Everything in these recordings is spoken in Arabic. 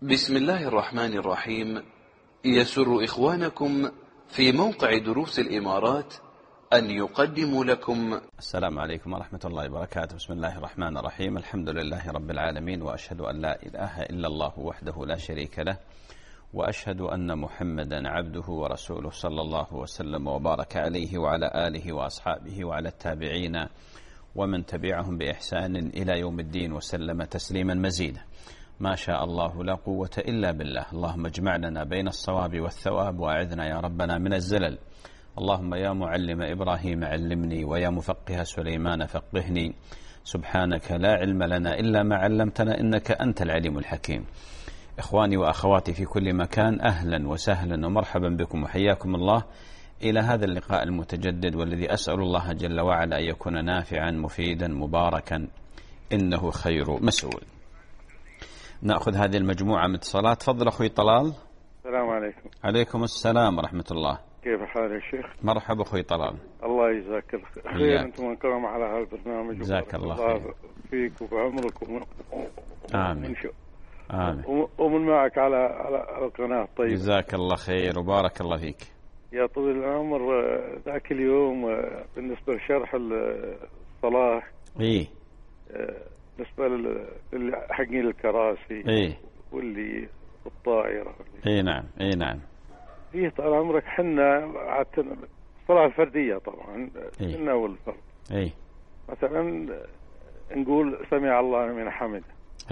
بسم الله الرحمن الرحيم. يسر إخوانكم في موقع دروس الإمارات أن يقدموا لكم. السلام عليكم ورحمة الله وبركاته. بسم الله الرحمن الرحيم. الحمد لله رب العالمين، وأشهد أن لا إله إلا الله وحده لا شريك له، وأشهد أن محمدا عبده ورسوله صلى الله وسلم وبارك عليه وعلى آله وأصحابه وعلى التابعين ومن تبعهم بإحسان إلى يوم الدين وسلم تسليما مزيدا. ما شاء الله لا قوة إلا بالله. اللهم اجمع لنا بين الصواب والثواب، وأعذنا يا ربنا من الزلل. اللهم يا معلم إبراهيم علمني، ويا مفقه سليمان فقهني. سبحانك لا علم لنا إلا ما علمتنا، إنك أنت العليم الحكيم. إخواني وأخواتي في كل مكان، أهلا وسهلا ومرحبا بكم وحياكم الله إلى هذا اللقاء المتجدد، والذي أسأل الله جل وعلا أن يكون نافعا مفيدا مباركا، إنه خير مسؤول. نأخذ هذه المجموعة من اتصالات. تفضل أخوي طلال. السلام عليكم. عليكم السلام ورحمة الله. كيف حال يا شيخ؟ مرحبا أخوي طلال. الله يجزاك الخير. أنتم الكرام على هذا البرنامج. جزاك الله خير. فيك وبعمرك آمين. آمين. ومن معك على القناة. طيب، جزاك الله خير وبارك الله فيك يا طويل العمر. ذاك اليوم بالنسبة لشرح الصلاة، بالنسبة حقين الكراسي واللي الطائرة، نعم. فيه طال عمرك حنا الصلاة الفردية طبعا، حنا والفرد. مثلا نقول سمع الله لمن حمده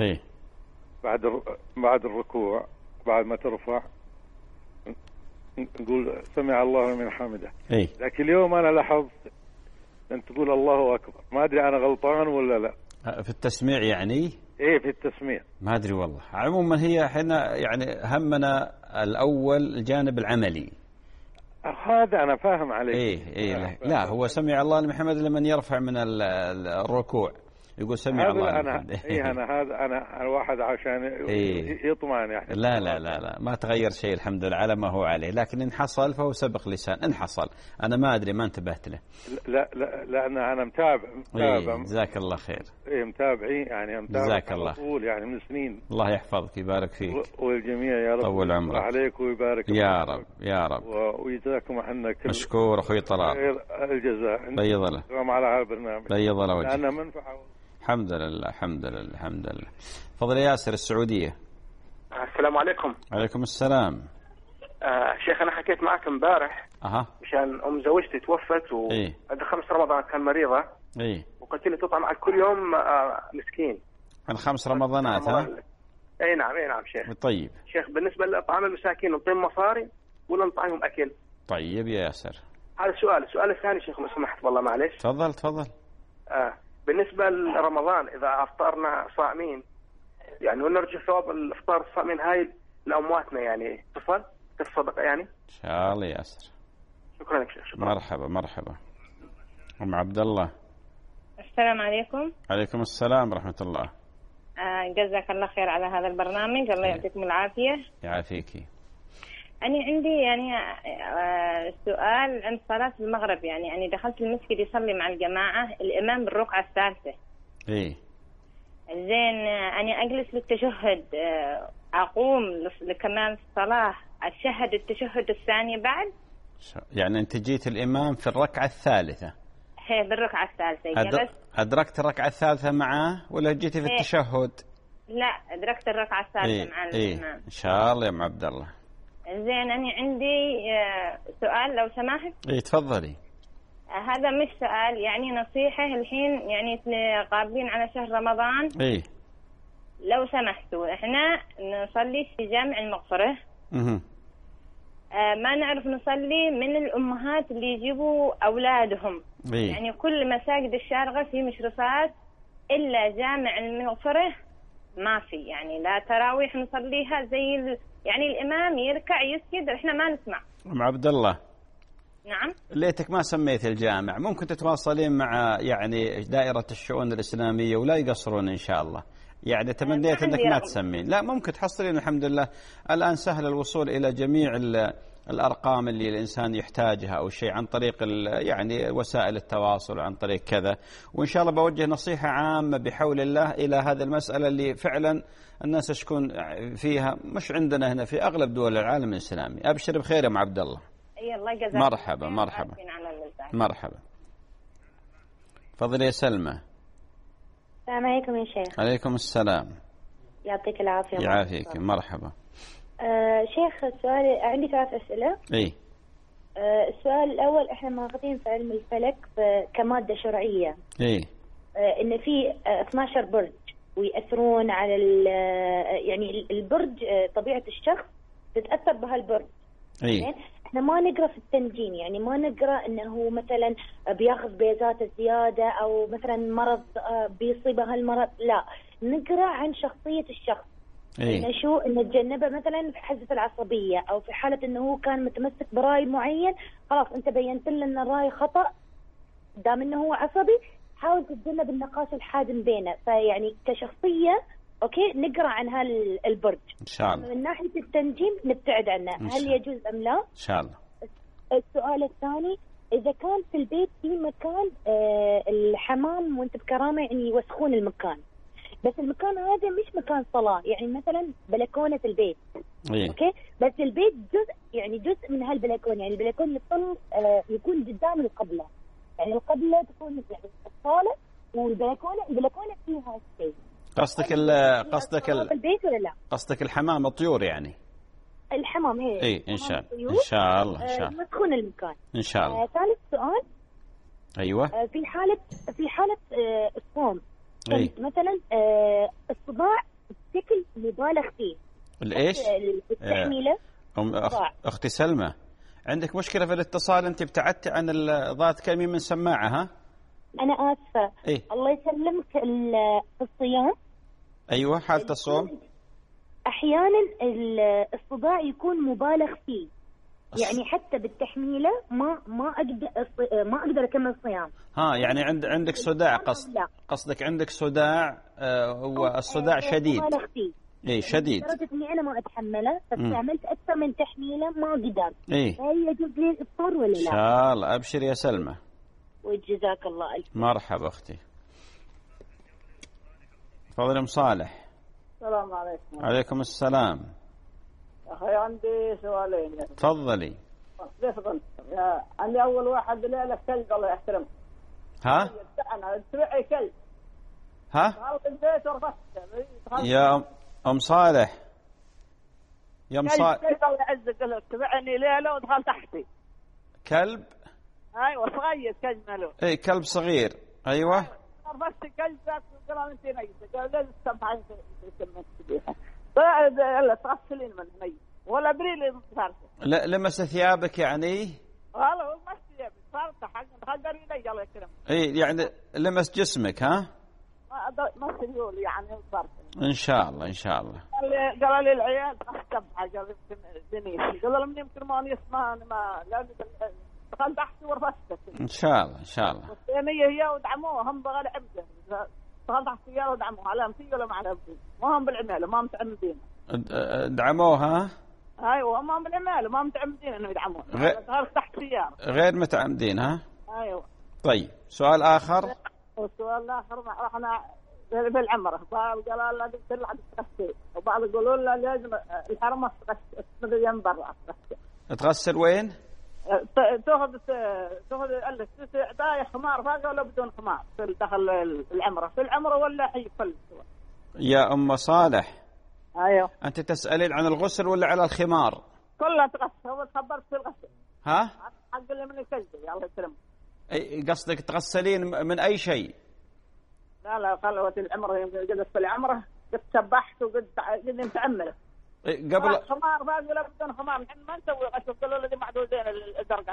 بعد الركوع، بعد ما ترفع نقول سمع الله لمن حمده. لكن اليوم أنا لاحظت أن تقول الله أكبر. ما أدري أنا غلطان ولا لا في التسميع يعني. في التسميع ما أدري والله. عموما هي احنا يعني همنا الأول الجانب العملي. هذا أنا فاهم عليك. لا هو سمع الله لمن حمده لمن يرفع من الركوع، يقول سمع الله لمن حمده. أنا واحد عشان يطمئن يعني. لا ما تغير شيء الحمد لله على ما هو عليه، لكن إن حصل فهو سبق لسان. إن حصل أنا ما أدري، ما انتبهت له. لا أنا متابع. جزاك الله خير. متابعين يعني، جزاك الله طول يعني من سنين. الله يحفظك ويبارك فيك والجميع يا رب. طول عمرك عليك ويبارك يا رب ويجزاكم عنا كل مشكور أخوي طلال. خير الجزاء. بيض له على هذا البرنامج. بيض له وجهك. لأنه منفعة. الحمد لله. فضل ياسر السعودية. السلام عليكم. عليكم السلام. شيخ أنا حكيت معك امبارح مشان أم زوجتي توفت وعند 5 رمضان كان مريضة. وقلت لي تطعم على كل يوم مسكين من 5 رمضانات. نعم شيخ. طيب شيخ، بالنسبة لطعام المساكين نعطيهم مصاري ولا نطعمهم أكل؟ طيب يا ياسر، هذا السؤال الثاني شيخ لو سمحت والله معلش. تفضل. بالنسبة لرمضان إذا أفطرنا صائمين يعني ونرجو ثواب الإفطار الصائمين هاي لأمواتنا يعني تصدق يعني. إن شاء الله ياسر. شكرا لك شيخ. مرحبا. أم عبد الله. السلام عليكم. عليكم السلام ورحمة الله. جزاك الله خير على هذا البرنامج. الله يعطيكم العافية. يعافيكي. أنا عندي يعني سؤال عن صلاة المغرب. يعني أنا دخلت المسجد يصلي مع الجماعة، الإمام بالركعة الثالثة. زين أنا أجلس للتشهد، أقوم لكمال الصلاة أشهد التشهد الثاني بعد. يعني أنت جيت الإمام في الركعة الثالثة؟ بالركعة الثالثة أدركت الركعة الثالثة معاه ولا جيتي في التشهد؟ لا، أدركت الركعة الثالثة مع الإمام. إن شاء الله يا أم عبد الله. زين أنا عندي سؤال لو سمحت. تفضلي. هذا مش سؤال، يعني نصيحة. الحين يعني قابلين على شهر رمضان. لو سمحتوا احنا نصلي في جامع المغفرة. ما نعرف نصلي من الأمهات اللي يجيبوا أولادهم. يعني كل مساجد الشارقة في مشرفات، إلا جامع المغفرة ما في. يعني لا تراويح نصليها زي يعني الإمام يركع يسجد احنا ما نسمع. أم عبد الله. نعم. ليتك ما سميت الجامع، ممكن تتواصلين مع يعني دائرة الشؤون الإسلامية ولا يقصرون إن شاء الله. يعني تمنيت أنك ما تسمين. لا ممكن تحصلين الحمد لله. الآن سهل الوصول إلى جميع الأرقام اللي الإنسان يحتاجها أو شيء عن طريق يعني وسائل التواصل عن طريق كذا. وإن شاء الله بوجه نصيحة عامة بحول الله إلى هذه المسألة اللي فعلا الناس تشكون فيها، مش عندنا هنا، في أغلب دول العالم الإسلامي. أبشر بخير يا أم عبد الله. مرحبا مرحبا مرحبا. تفضلي يا سلمى. السلام عليكم يا شيخ. عليكم السلام. يعطيك العافية. يعافيك. مرحبا. شيخ السؤال عندي 3 أسئلة. إيه. السؤال الأول، إحنا ماخذين في علم الفلك كمادة شرعية. إيه. إن في 12 برج ويأثرون على يعني البرج، طبيعة الشخص تتأثر بهالبرج. إيه. احنا ما نقرأ في التنجيم، يعني ما نقرأ انه مثلا بياخذ بيزات زيادة او مثلا مرض بيصيبه هالمرض، لا، نقرأ عن شخصية الشخص. إيه؟ إن شو نتجنبه مثلا في حزة العصبية او في حالة انه هو كان متمسك برأي معين، خلاص انت بينت له ان الرأي خطأ، دام انه هو عصبي حاول تتجنب النقاش الحازم بينه. فيعني كشخصية اوكي نقرأ عن هالبرج ان شاء الله. من ناحية التنجيم نبتعد عنه، هل يجوز ام لا؟ ان شاء الله. السؤال الثاني، اذا كان في البيت في مكان الحمام وانت بكرامة يعني يوسخون المكان، بس المكان هذا مش مكان صلاة، يعني مثلا بلكونة البيت. إيه؟ اوكي، بس البيت جزء من هالبلكونة، يعني البلكونة الطن يكون قدام القبلة، يعني القبلة تكون يعني الصالة والبلكونة فيها شيء. البيت ولا لا؟ قصدك الحمام الطيور يعني؟ الحمام هي. اي ان شاء الله. ان شاء الله. ان شاء الله. يسخن المكان. ان شاء الله. ثالث سؤال. ايوه. في حالة الصوم. إيه؟ مثلا الصداع بشكل مبالغ فيه. الايش؟ التحميلة. اختي سلمى، عندك مشكلة في الاتصال، انت ابتعدت عن ضغط كلمة من سماعة. ها؟ أنا آسفة. إيه؟ الله يسلمك. في الصيام. أيوة، حالة الصوم أحيانا الصداع يكون مبالغ فيه، يعني حتى بالتحميلة ما أقدر أكمل الصيام. يعني عندك صداع، قصدك عندك صداع، والصداع شديد. مبالغ فيه. إيه شديد. لدرجة إني أنا ما أتحمله، فاستعملت أكثر من تحميلة ما قدرت. إيه؟ هل يجوز لي الإفطار ولا لا؟ إن شاء الله. أبشر يا سلمى. وجزاك الله ألف. مرحبا أختي. تفضل أم صالح. السلام عليكم. عليكم السلام. أخي عندي سؤالين. تفضلي. عندي أول واحد ليلة كلب الله يحترمه. ها؟ أنا تبعي كلب. ها؟ البيت يا أم صالح. يا أم صالح. كلب الله يعزك، تبعني ليلة ودخل تحتي. كلب؟ أيوة صغير، كلب مالو. إيه كلب صغير. أيوة. رفست كلب ذاك قال أنت نيسة، قال لازم تسمعين تسمعين يلا تغسلين من نيسة ولا بريلي صارت. لا لمس ثيابك يعني؟ والله ما ثيابك صارت حق خدر لي الله يكرمك. إيه يعني لمس جسمك. ها؟ ما سيول يعني صارت. إن شاء الله إن شاء الله. قال لي العيال تسمع قال دنيس، قال لهم يمكن ما يسمع ما لا دخل تحت ورفست. إن شاء الله إن شاء الله. والثانية هي ودعموها هم بغير عمده، دخل تحت سيارة ودعموها علامتي ولا ما علامتي، ما هم بالعمالة ما متعمدين. دعموها؟ أيوة ما هم بالعمالة ما متعمدين إنه يدعموها. دخل تحت سيارة. غير متعمدين. ها؟ أيوة. طيب سؤال آخر. والسؤال الآخر رحنا بالعمرة، قال لازم تطلع تغسل، وبعض يقولوا لا لازم الحرمة تغسل ينبر. تغسل وين؟ تاخذ داي خمار فاقه ولا بدون خمار في داخل العمره، في العمره ولا حي كل. يا ام صالح. ايوه. انت تسالين عن الغسل ولا على الخمار؟ كلها تغسل، هو تخبرت في الغسل. ها؟ حق اللي من الكذب الله يسلمك. اي قصدك تغسلين من اي شيء؟ لا خلوت العمره قد في العمره قد سبحت وقد متعمله. قبل خمار فاز ولا بدون خمار، نحن ما نسوي غسل كله الذي معدودين الدرجة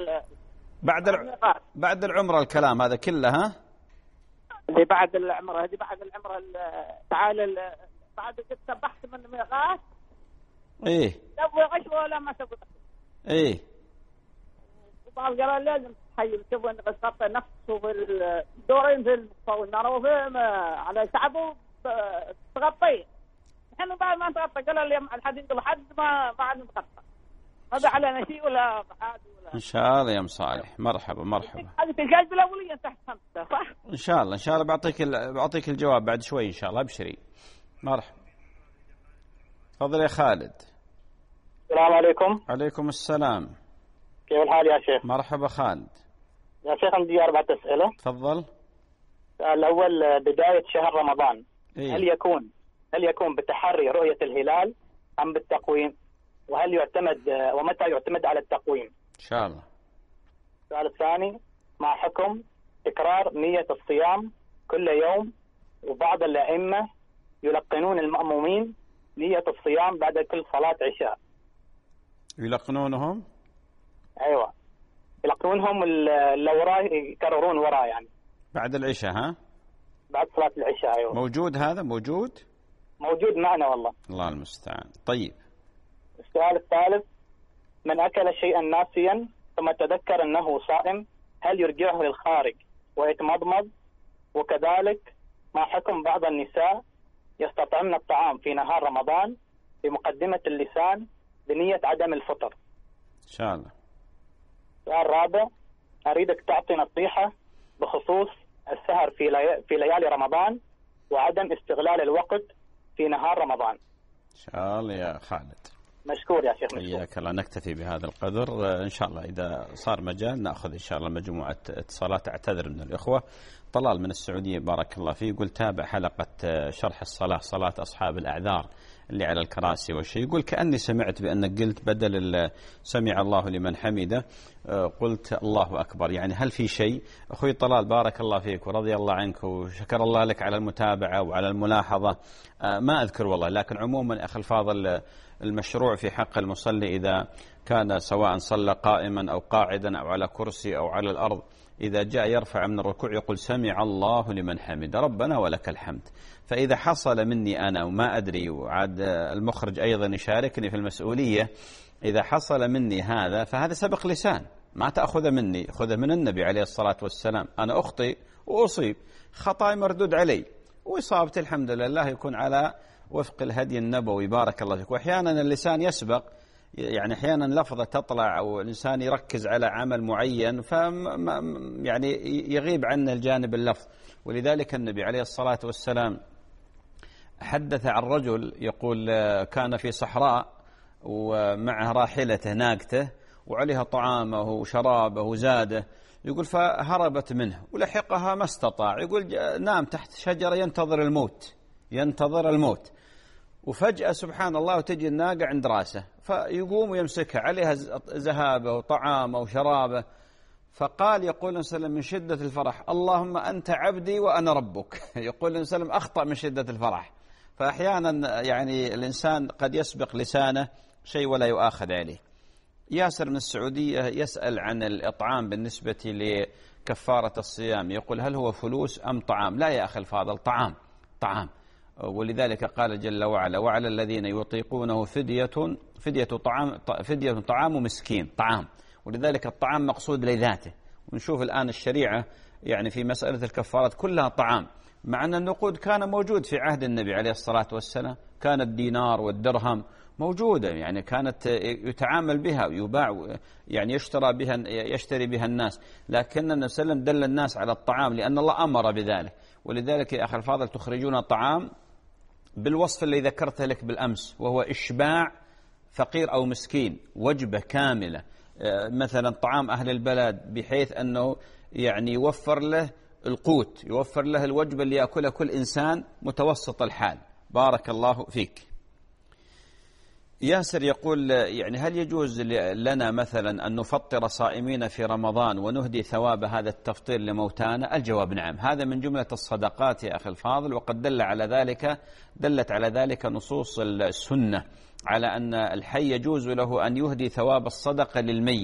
بعد العمرة الكلام هذا كله. ها؟ اللي بعد العمرة، هذه بعد العمرة تعال بعد قد سبحت من ميقات. ايه تبغى غش ولا ما تبغى غش؟ ايه. وبعض قال لازم تحيي تبغى بس نفسه في الدورين في المصطوى نروه على شعبه تغطيه. احنا بعد ما نتغطى قال اليوم الحديد لحد ما بعد نتغطى. هذا علينا شيء ولا عادي ولا؟ ان شاء الله يا ام صالح. مرحبا مرحبا. هذه الجائزة الأولية تحت 5 صح؟ ان شاء الله ان شاء الله بعطيك الجواب بعد شوي ان شاء الله. ابشري. مرحبا. تفضل يا خالد. السلام عليكم. عليكم السلام. كيف الحال يا شيخ؟ مرحبا خالد. يا شيخ عندي 4 أسئلة. تفضل. الأول بداية شهر رمضان. إيه؟ هل يكون بتحري رؤية الهلال أم بالتقويم؟ وهل يعتمد ومتى يعتمد على التقويم؟ إن شاء الله. السؤال الثاني، ما حكم تكرار نية الصيام كل يوم، وبعض الأئمة يلقنون المأمومين نية الصيام بعد كل صلاة عشاء. يلقنونهم؟ أيوة يلقنونهم اللي وراه يكررون وراه يعني بعد العشاء. ها؟ بعد صلاة العشاء. أيوة. موجود هذا؟ موجود معنا والله. الله المستعان. طيب. السؤال الثالث، من أكل شيئا ناسيا ثم تذكر أنه صائم هل يرجعه للخارج ويتمضمض؟ وكذلك ما حكم بعض النساء يستطعمن الطعام في نهار رمضان بمقدمة اللسان بنية عدم الفطر؟ إن شاء الله. السؤال الرابع، أريدك تعطي نصيحة بخصوص السهر في ليالي رمضان وعدم استغلال الوقت في نهار رمضان. إن شاء الله يا خالد. مشكور يا شيخ. حياك الله. نكتفي بهذا القدر إن شاء الله. إذا صار مجال نأخذ إن شاء الله مجموعة اتصالات. أعتذر من الإخوة. طلال من السعودية بارك الله فيه يقول تابع حلقة شرح الصلاة، صلاة أصحاب الأعذار اللي على الكراسي والشيء. يقول كأني سمعت بأنك قلت بدل سمع الله لمن حمده قلت الله أكبر، يعني هل في شيء؟ أخوي طلال بارك الله فيك ورضي الله عنك وشكر الله لك على المتابعة وعلى الملاحظة. ما أذكر والله، لكن عموما أخي الفاضل المشروع في حق المصلي إذا كان سواء صلى قائما أو قاعدا أو على كرسي أو على الأرض، إذا جاء يرفع من الركوع يقول سمع الله لمن حمد ربنا ولك الحمد. فإذا حصل مني أنا وما أدري، وعاد المخرج أيضا يشاركني في المسؤولية، إذا حصل مني هذا فهذا سبق لسان، ما تأخذ مني، خذ من النبي عليه الصلاة والسلام. أنا أخطئ وأصيب، خطأي مردود علي، وإصابتي الحمد لله يكون على وفق الهدي النبوي بارك الله فيك. وأحيانا اللسان يسبق، يعني أحيانا لفظة تطلع أو الإنسان يركز على عمل معين يعني يغيب عنه الجانب اللفظ. ولذلك النبي عليه الصلاة والسلام حدث عن رجل يقول كان في صحراء ومعه راحلته ناقته وعليها طعامه وشرابه وزاده، يقول فهربت منه ولحقها ما استطاع، يقول نام تحت شجرة ينتظر الموت، وفجأة سبحان الله تجي الناقة عند راسه، فيقوم ويمسكها عليها ذهابه وطعامه وشرابه، فقال يقول وسلم من شدة الفرح اللهم أنت عبدي وأنا ربك. يقول وسلم أخطأ من شدة الفرح. فأحيانا يعني الإنسان قد يسبق لسانه شيء ولا يؤاخذ عليه. ياسر من السعودية يسأل عن الإطعام بالنسبة لكفارة الصيام، يقول هل هو فلوس أم طعام؟ لا يا أخي الفاضل، طعام. ولذلك قال جل وعلا وعلى الذين يطيقونه فدية طعام مسكين، طعام. ولذلك الطعام مقصود لذاته. ونشوف الآن الشريعة يعني في مسألة الكفارات كلها طعام، مع أن النقود كان موجود في عهد النبي عليه الصلاة والسلام، كان الدينار والدرهم موجودة، يعني كانت يتعامل بها ويباع، يعني يشتري بها الناس، لكن النبي صلى الله عليه وسلم دل الناس على الطعام لأن الله أمر بذلك. ولذلك يا أخي الفاضل تخرجون طعام بالوصف اللي ذكرته لك بالأمس، وهو إشباع فقير أو مسكين، وجبة كاملة، مثلا طعام أهل البلد، بحيث أنه يعني يوفر له القوت، يوفر له الوجبة اللي يأكلها كل إنسان متوسط الحال. بارك الله فيك. ياسر يقول يعني هل يجوز لنا مثلا أن نفطر صائمين في رمضان ونهدي ثواب هذا التفطير لموتانا؟ الجواب نعم، هذا من جملة الصدقات يا أخي الفاضل، وقد دلت على ذلك نصوص السنة على أن الحي يجوز له أن يهدي ثواب الصدقة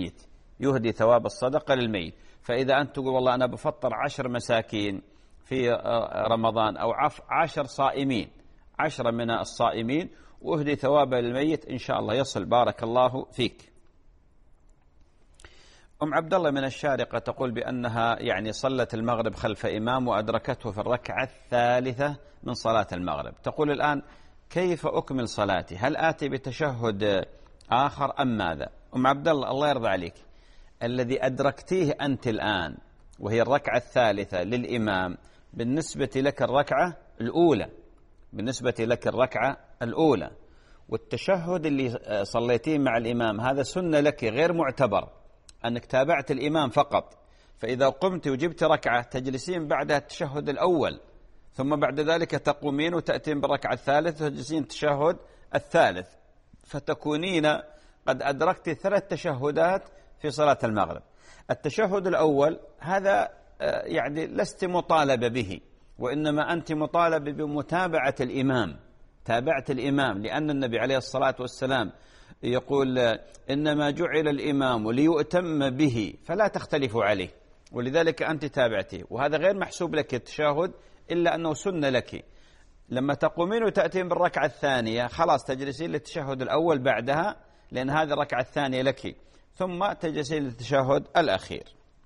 للميت. فإذا أنت تقول والله أنا بفطر 10 مساكين في رمضان أو 10 صائمين، 10 من الصائمين، وأهدي ثوابه للميت إن شاء الله يصل. بارك الله فيك. أم عبد الله من الشارقة تقول بأنها يعني صلت المغرب خلف إمام وأدركته في الركعة الثالثة من صلاة المغرب. تقول الآن كيف أكمل صلاتي؟ هل آتي بتشهد آخر أم ماذا؟ أم عبد الله يرضى عليك، الذي أدركتيه أنت الآن وهي الركعة الثالثة للإمام بالنسبة لك الركعة الأولى، بالنسبة لك الركعة الأولى، والتشهد اللي صليتيه مع الإمام هذا سنة لك غير معتبر، أنك تابعت الإمام فقط. فإذا قمت وجبت ركعة تجلسين بعدها التشهد الأول، ثم بعد ذلك تقومين وتأتين بالركعة الثالثة وتجلسين التشهد الثالث، فتكونين قد أدركت 3 تشهدات في صلاة المغرب. التشهد الأول هذا يعني لست مطالبة به، وإنما أنت مطالبة بمتابعة الإمام، تابعت الإمام، لأن النبي عليه الصلاة والسلام يقول إنما جعل الإمام ليؤتم به فلا تختلفوا عليه، ولذلك أنت تابعته، وهذا غير محسوب لك التشهد إلا أنه سنة لك. لما تقومين وتأتين بالركعة الثانية خلاص تجلسين للتشهد الأول بعدها، لأن هذه الركعة الثانية لك، ثم تجلسين للتشهد الأخير.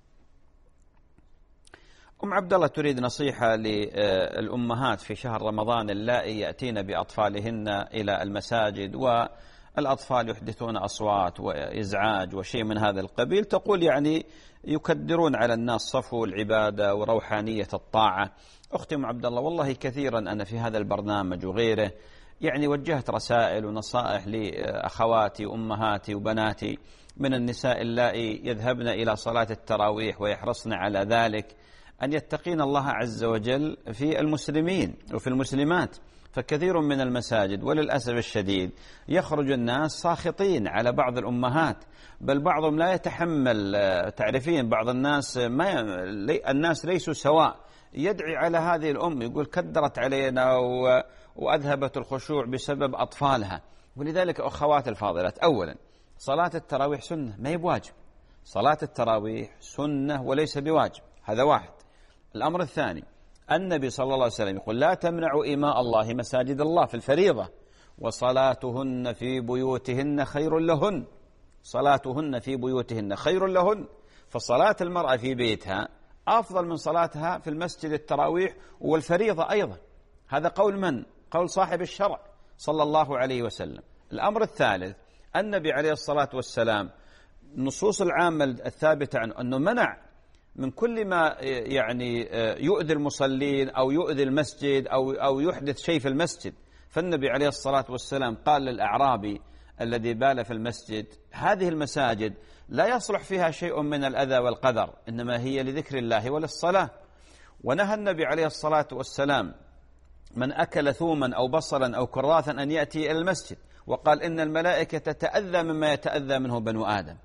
أم عبد الله تريد نصيحة للأمهات في شهر رمضان اللائي يأتين بأطفالهن إلى المساجد والأطفال يحدثون أصوات وإزعاج وشيء من هذا القبيل. تقول يعني يكدرون على الناس صفو العبادة وروحانية الطاعة. أختي أم عبد الله والله كثيرا أنا في هذا البرنامج وغيره يعني وجهت رسائل ونصائح لأخواتي وأمهاتي وبناتي من النساء اللائي يذهبن إلى صلاة التراويح ويحرصن على ذلك أن يتقين الله عز وجل في المسلمين وفي المسلمات. فكثير من المساجد وللأسف الشديد يخرج الناس ساخطين على بعض الأمهات، بل بعضهم لا يتحمل. تعرفين بعض الناس الناس ليسوا سواء، يدعي على هذه الأم يقول كدرت علينا وأذهبت الخشوع بسبب أطفالها. ولذلك أخوات الفاضلات، أولا صلاة التراويح سنة ما هي بواجب، صلاة التراويح سنة وليس بواجب، هذا واحد. الأمر الثاني النبي صلى الله عليه وسلم يقول لا تمنعوا إماء الله مساجد الله في الفريضة وصلاتهن في بيوتهن خير لهن، صلاتهن في بيوتهن خير لهن. فصلاة المرأة في بيتها أفضل من صلاتها في المسجد التراويح والفريضة أيضا. هذا قول من؟ قول صاحب الشرع صلى الله عليه وسلم. الأمر الثالث النبي عليه الصلاة والسلام النصوص العامة الثابتة عنه أنه منع من كل ما يعني يؤذي المصلين أو يؤذي المسجد أو يحدث شيء في المسجد. فالنبي عليه الصلاة والسلام قال للأعرابي الذي بال في المسجد هذه المساجد لا يصلح فيها شيء من الأذى والقدر، إنما هي لذكر الله وللصلاة. ونهى النبي عليه الصلاة والسلام من أكل ثوما أو بصلا أو كراثا أن يأتي إلى المسجد، وقال إن الملائكة تتأذى مما يتأذى منه بنو آدم.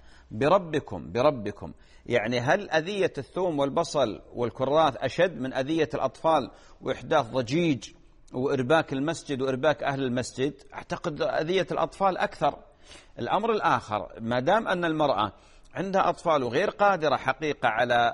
بربكم يعني هل أذية الثوم والبصل والكراث أشد من أذية الأطفال وإحداث ضجيج وإرباك المسجد وإرباك أهل المسجد؟ أعتقد أذية الأطفال أكثر. الأمر الآخر ما دام أن المرأة عندها أطفال وغير قادرة حقيقة على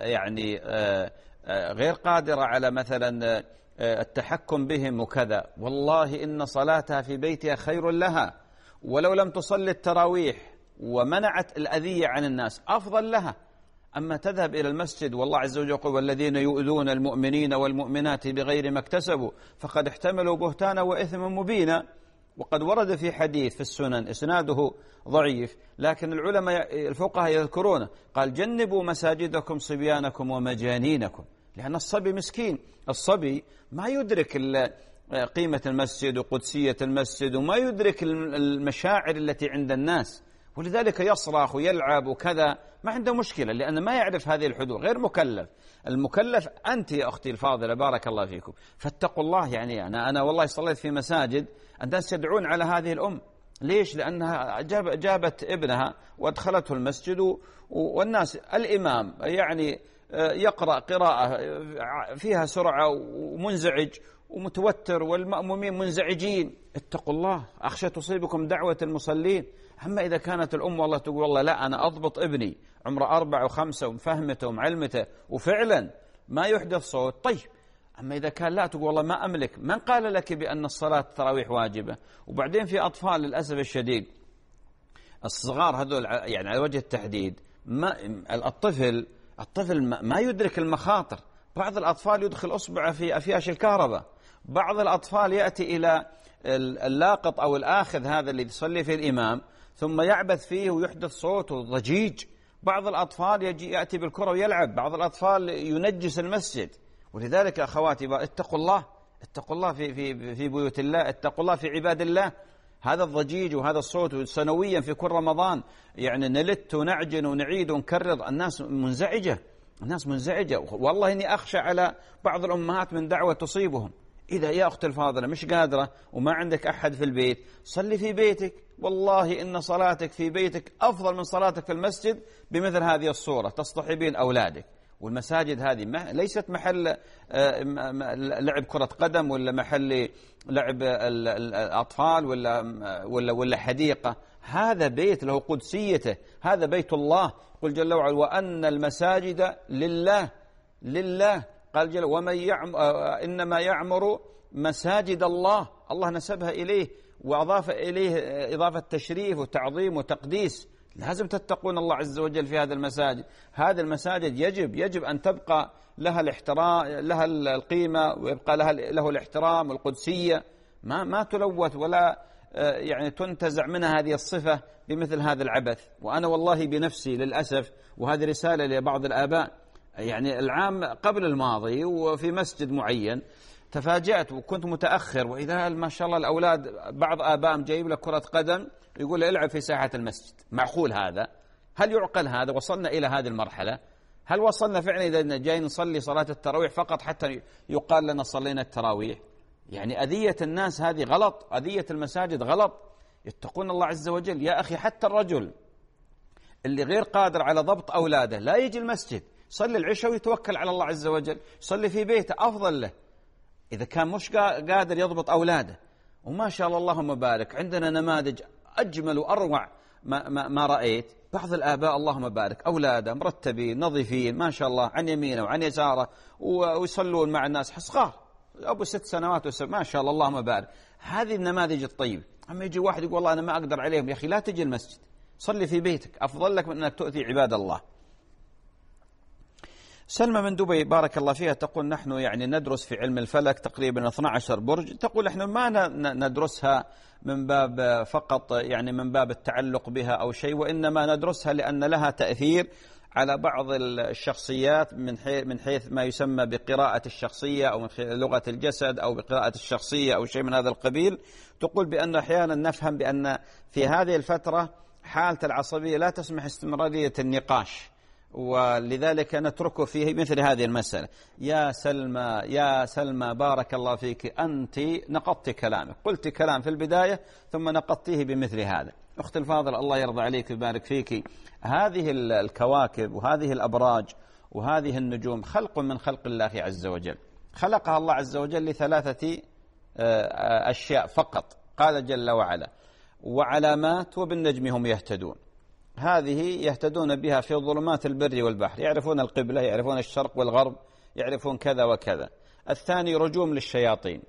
غير قادرة على مثلا التحكم بهم وكذا، والله إن صلاتها في بيتها خير لها، ولو لم تصلي التراويح ومنعت الأذية عن الناس أفضل لها. أما تذهب إلى المسجد والله عز وجل يقول والذين يؤذون المؤمنين والمؤمنات بغير ما اكتسبوا فقد احتملوا بهتانا وإثما مبينا. وقد ورد في حديث في السنن إسناده ضعيف، لكن العلماء الفقهاء يذكرونه، قال جنبوا مساجدكم صبيانكم ومجانينكم، لأن الصبي مسكين، الصبي ما يدرك قيمة المسجد وقدسية المسجد وما يدرك المشاعر التي عند الناس، ولذلك يصرخ ويلعب وكذا، ما عنده مشكلة لأنه ما يعرف هذه الحدود، غير مكلف. المكلف أنت يا أختي الفاضلة بارك الله فيكم، فاتقوا الله. يعني أنا والله صليت في مساجد الناس يدعون على هذه الأم، ليش؟ لأنها جابت ابنها وادخلته المسجد والناس الإمام يعني يقرأ قراءة فيها سرعة ومنزعج ومتوتر والمأمومين منزعجين. اتقوا الله، أخشى تصيبكم دعوة المصلين. أما إذا كانت الأم والله تقول والله لا أنا أضبط ابني عمره 4 و5 ومفهمته ومعلمته وفعلا ما يحدث صوت، طيب. أما إذا كان لا تقول والله ما أملك، من قال لك بأن الصلاة التراويح واجبة؟ وبعدين في أطفال للأسف الشديد الصغار هذول يعني على وجه التحديد الطفل ما يدرك المخاطر. بعض الأطفال يدخل أصبعه في أفياش الكهرباء، بعض الأطفال يأتي إلى اللاقط أو الآخذ هذا اللي يصلي فيه الإمام ثم يعبث فيه ويحدث صوت وضجيج. بعض الأطفال يأتي بالكرة ويلعب، بعض الأطفال ينجس المسجد. ولذلك أخواتي اتقوا الله في بيوت الله، اتقوا الله في عباد الله. هذا الضجيج وهذا الصوت سنويا في كل رمضان يعني نلت ونعجن ونعيد ونكرر. الناس منزعجة، والله إني أخشى على بعض الأمهات من دعوة تصيبهم. إذا يا أختي الفاضلة مش قادرة وما عندك أحد في البيت، صلي في بيتك، والله إن صلاتك في بيتك أفضل من صلاتك في المسجد بمثل هذه الصورة تصطحبين أولادك. والمساجد هذه ليست محل لعب كرة قدم ولا محل لعب الأطفال ولا حديقة. هذا بيت له قدسيته، هذا بيت الله. قل جل وعلا وأن المساجد لله قال جل إنما يعمر مساجد الله. الله نسبها إليه وأضاف إليه إضافة تشريف وتعظيم وتقديس. لازم تتقون الله عز وجل في هذا المساجد. هذه المساجد يجب أن تبقى لها الاحترام، لها القيمة، ويبقى له الاحترام والقدسية، ما تلوث ولا يعني تنتزع منها هذه الصفة بمثل هذا العبث. وأنا والله بنفسي للأسف، وهذه رسالة لبعض الآباء، يعني العام قبل الماضي وفي مسجد معين تفاجأت وكنت متأخر، وإذا ما شاء الله الأولاد بعض آبائهم جايب له كرة قدم يقول له العب في ساحة المسجد. معقول هذا؟ هل يعقل هذا؟ وصلنا إلى هذه المرحلة؟ هل وصلنا فعلا إذا جاي نصلي صلاة التراويح فقط حتى يقال لنا صلينا التراويح؟ يعني أذية الناس هذه غلط، أذية المساجد غلط. يتقون الله عز وجل. يا أخي حتى الرجل اللي غير قادر على ضبط أولاده لا يجي المسجد، صلي العشاء ويتوكل على الله عز وجل، صلي في بيته أفضل له إذا كان مش قادر يضبط أولاده. وما شاء الله اللهم بارك، عندنا نماذج أجمل وأروع ما رأيت. بعض الآباء اللهم بارك أولاده مرتبين نظيفين ما شاء الله عن يمينه وعن يساره، ويصلون مع الناس صغار أبو 6 سنوات ما شاء الله اللهم بارك. هذه النماذج الطيبة. أما يجي واحد يقول والله أنا ما أقدر عليهم، يا أخي لا تجي المسجد، صلي في بيتك أفضل لك من أنك تؤذي عباد الله. سلمى من دبي بارك الله فيها تقول نحن يعني ندرس في علم الفلك تقريبا 12 برج. تقول نحن ما ندرسها من باب فقط يعني من باب التعلق بها أو شيء، وإنما ندرسها لأن لها تأثير على بعض الشخصيات من حيث ما يسمى بقراءة الشخصية أو من لغة الجسد أو بقراءة الشخصية أو شيء من هذا القبيل. تقول بأن أحيانا نفهم بأن في هذه الفترة حالة العصبية لا تسمح استمرارية النقاش، ولذلك نتركه فيه مثل هذه المسألة. يا سلمى بارك الله فيك، أنت نقضت كلامك، قلت كلام في البداية ثم نقضتيه بمثل هذا. أخت الفاضل الله يرضى عليك ويبارك فيك، هذه الكواكب وهذه الأبراج وهذه النجوم خلق من خلق الله عز وجل، خلقها الله عز وجل ل3 أشياء فقط. قال جل وعلا وعلامات وبالنجم هم يهتدون. هذه يهتدون بها في ظلمات البر والبحر، يعرفون القبلة، يعرفون الشرق والغرب، يعرفون كذا وكذا. الثاني رجوم للشياطين،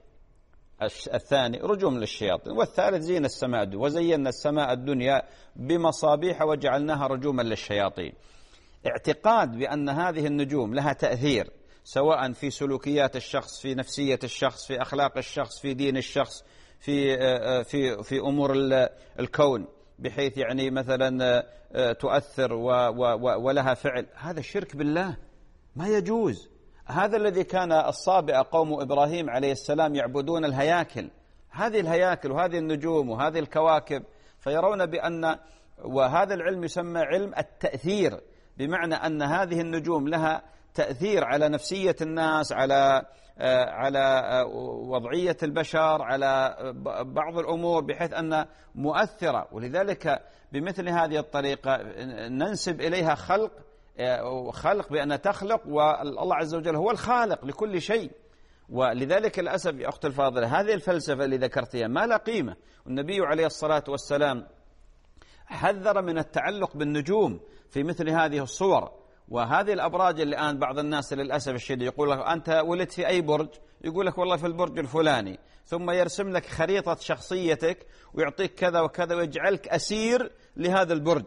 والثالث زين السماء الدنيا، وزينا السماء الدنيا بمصابيح وجعلناها رجوما للشياطين. اعتقاد بأن هذه النجوم لها تأثير سواء في سلوكيات الشخص، في نفسية الشخص، في أخلاق الشخص، في دين الشخص، في أمور الكون، بحيث يعني مثلا تؤثر ولها فعل، هذا الشرك بالله ما يجوز. هذا الذي كان الصابئة قوم إبراهيم عليه السلام يعبدون الهياكل، هذه الهياكل وهذه النجوم وهذه الكواكب، فيرون بأن وهذا العلم يسمى علم التأثير، بمعنى أن هذه النجوم لها تأثير على نفسية الناس، على وضعية البشر، على بعض الأمور بحيث أن مؤثرة. ولذلك بمثل هذه الطريقة ننسب إليها خلق بأن تخلق، والله عز وجل هو الخالق لكل شيء. ولذلك للأسف يا أخت الفاضلة هذه الفلسفة اللي ذكرتها ما لا قيمة. النبي عليه الصلاة والسلام حذر من التعلق بالنجوم في مثل هذه الصور. وهذه الأبراج اللي الآن بعض الناس للأسف الشديد يقول لك أنت ولدت في أي برج، يقول لك والله في البرج الفلاني، ثم يرسم لك خريطة شخصيتك ويعطيك كذا وكذا ويجعلك أسير لهذا البرج.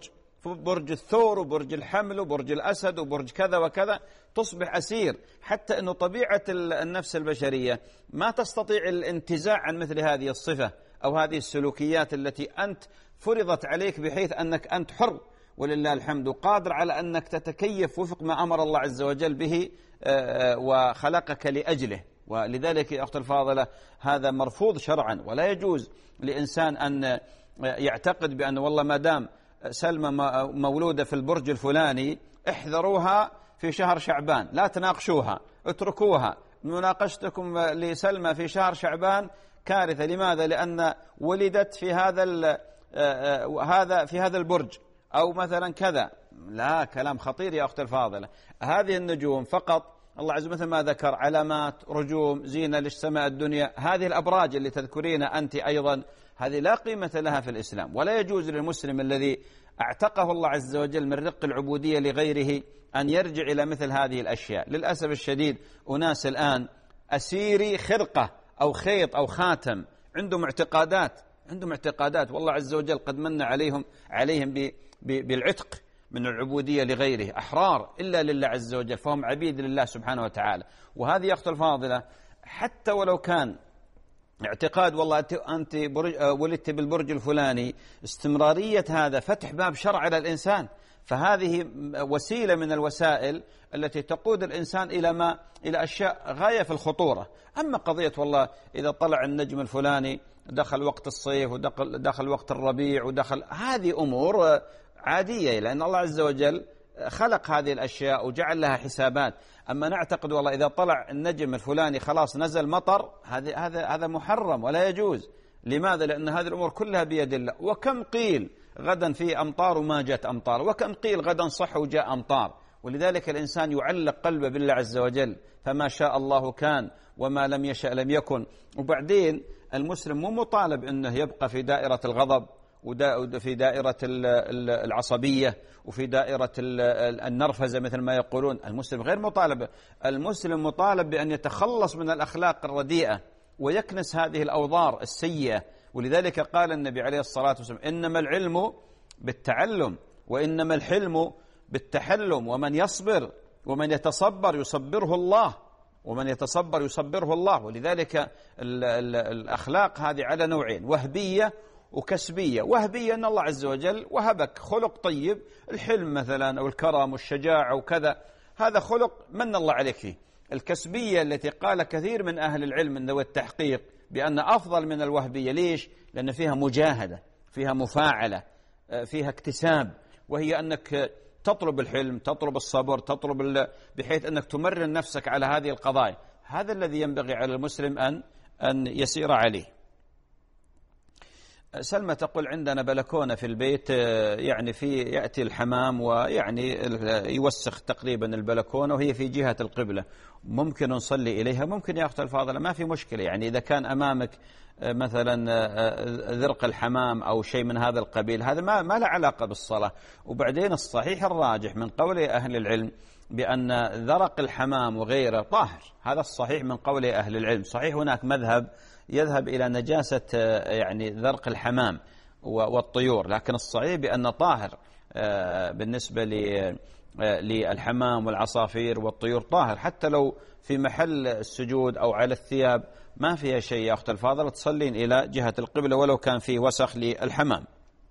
برج الثور وبرج الحمل وبرج الأسد وبرج كذا وكذا، تصبح أسير، حتى أنه طبيعة النفس البشرية ما تستطيع الانتزاع عن مثل هذه الصفة أو هذه السلوكيات التي أنت فرضت عليك، بحيث أنك أنت حر ولله الحمد قادر على أنك تتكيف وفق ما أمر الله عز وجل به وخلقك لأجله. ولذلك يا أخت الفاضلة هذا مرفوض شرعا، ولا يجوز لإنسان أن يعتقد بأن والله ما دام سلمى مولودة في البرج الفلاني احذروها في شهر شعبان، لا تناقشوها، اتركوها، مناقشتكم لسلمى في شهر شعبان كارثة. لماذا؟ لأن ولدت في هذا البرج أو مثلا كذا. لا، كلام خطير يا أخت الفاضلة. هذه النجوم فقط الله عز وجل مثل ما ذكر علامات، رجوم، زينة للسماء الدنيا. هذه الأبراج اللي تذكرين أنت أيضا هذه لا قيمة لها في الإسلام، ولا يجوز للمسلم الذي اعتقه الله عز وجل من رق العبودية لغيره أن يرجع إلى مثل هذه الأشياء. للأسف الشديد أناس الآن أسيري خرقة أو خيط أو خاتم، عندهم اعتقادات والله عز وجل قد من عليهم بالعتق من العبودية لغيره، أحرار إلا لله عز وجل، فهم عبيد لله سبحانه وتعالى. وهذه يا أخت الفاضلة حتى ولو كان اعتقاد والله أنت ولدت بالبرج الفلاني، استمرارية هذا فتح باب شرع على الإنسان، فهذه وسيلة من الوسائل التي تقود الإنسان إلى أشياء غاية في الخطورة. أما قضية والله إذا طلع النجم الفلاني دخل وقت الصيف ودخل وقت الربيع هذه أمور عادية، لأن الله عز وجل خلق هذه الأشياء وجعل لها حسابات. أما نعتقد والله إذا طلع النجم الفلاني خلاص نزل مطر، هذا محرم ولا يجوز. لماذا؟ لأن هذه الأمور كلها بيد الله. وكم قيل غدا في أمطار وما جاءت أمطار، وكم قيل غدا صح وجاء أمطار. ولذلك الإنسان يعلق قلبه بالله عز وجل، فما شاء الله كان وما لم يشأ لم يكن. وبعدين المسلم مو مطالب أنه يبقى في دائرة الغضب وفي دائرة العصبية وفي دائرة النرفزة مثل ما يقولون. المسلم غير مطالب، المسلم مطالب بأن يتخلص من الأخلاق الرديئة ويكنس هذه الأوضار السيئة. ولذلك قال النبي عليه الصلاة والسلام: إنما العلم بالتعلم وإنما الحلم بالتحلم، ومن يصبر ومن يتصبر يصبره الله، ومن يتصبر يصبره الله. ولذلك الأخلاق هذه على نوعين: وهبية وكسبية. وهبية أن الله عز وجل وهبك خلق طيب، الحلم مثلا أو الكرم والشجاعة وكذا، هذا خلق من الله عليك فيه. الكسبية التي قال كثير من أهل العلم من ذوي التحقيق بأن أفضل من الوهبية. ليش؟ لأن فيها مجاهدة، فيها مفاعلة، فيها اكتساب، وهي أنك تطلب الحلم، تطلب الصبر، تطلب بحيث أنك تمرن نفسك على هذه القضايا. هذا الذي ينبغي على المسلم أن يسير عليه. سلمى تقول: عندنا بلكونة في البيت، يعني يأتي الحمام ويعني يوسخ تقريبا البلكونة، وهي في جهة القبلة، ممكن نصلي إليها؟ ممكن يا أخت الفاضلة، ما في مشكلة. يعني إذا كان أمامك مثلا ذرق الحمام أو شيء من هذا القبيل، هذا ما له علاقة بالصلاة. وبعدين الصحيح الراجح من قول أهل العلم بأن ذرق الحمام وغيره طاهر، هذا الصحيح من قول أهل العلم. صحيح هناك مذهب يذهب إلى نجاسة يعني ذرق الحمام والطيور، لكن الصحيح بأن طاهر بالنسبة للحمام والعصافير والطيور طاهر، حتى لو في محل السجود أو على الثياب ما فيها شيء يا أخت الفاضلة، تصلين إلى جهة القبلة ولو كان فيه وسخ للحمام.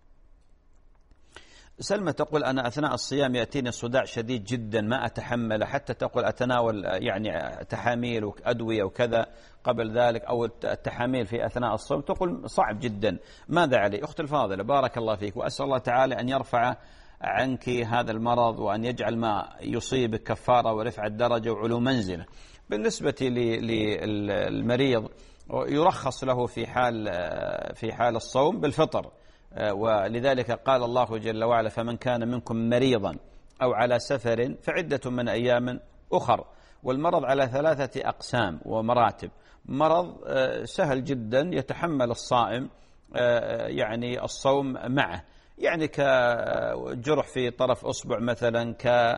سلمى تقول: أنا أثناء الصيام يأتيني صداع شديد جدا ما أتحمله، حتى تقول أتناول يعني تحاميل وأدوية وكذا قبل ذلك، أو التحاميل في أثناء الصوم، تقول صعب جدا، ماذا علي؟ أخت الفاضلة بارك الله فيك، وأسأل الله تعالى أن يرفع عنك هذا المرض وأن يجعل ما يصيبك كفارة ورفع الدرجة وعلو منزله. بالنسبة للمريض يرخص له في حال الصوم بالفطر، ولذلك قال الله جل وعلا: فمن كان منكم مريضا أو على سفر فعدة من أيام أخر. والمرض على 3 أقسام ومراتب. مرض سهل جدا يتحمل الصائم يعني الصوم معه، يعني كجرح في طرف أصبع مثلا،